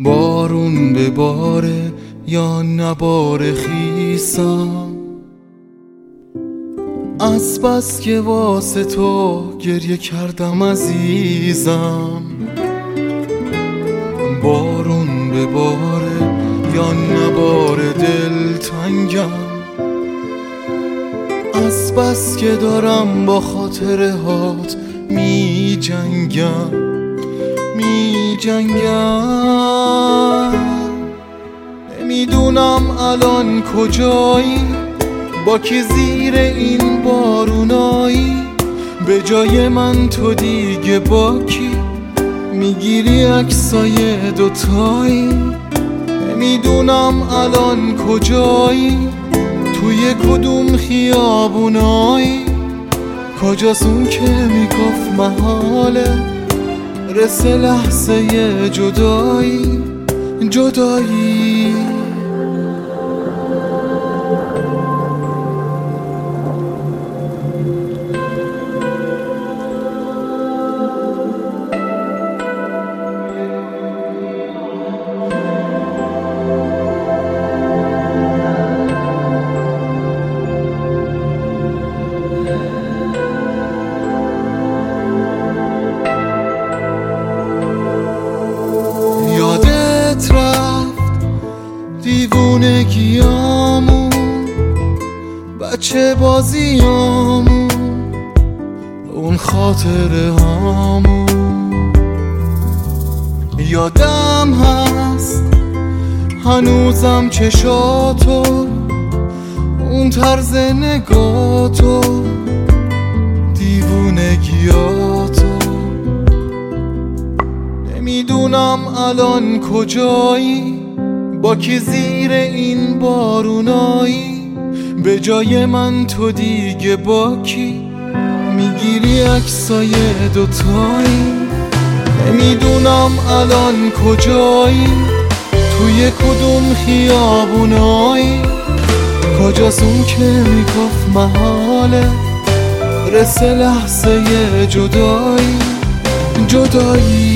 بارون بباره یا نباره خیسم، از بس که واسه تو گریه کردم عزیزم. بارون بباره یا نباره دلتنگم، از بس که دارم با خاطره هات می جنگم. نمیدونم الان کجایی، با کی زیر این بارونایی، به جای من تو دیگه با کی میگیری عکسای دوتایی. نمیدونم الان کجایی، توی کدوم خیابونایی، کجاست اون که میگفت محاله رسه لحظه جدایی. یادت رفت دیوونگیامون، بچه بازیامون، اون خاطره هامون. یادم هست هنوزم چشاتو، اون طرز نگاتو، دیوونگیاتو. نمیدونم الان کجایی، با کی زیر این بارونایی، به جای من تو دیگه با کی میگیری عکسای دوتایی. نمیدونم الان کجایی، توی کدوم خیابونایی، کجاست اون که میگفت محاله رسه لحظه جدایی.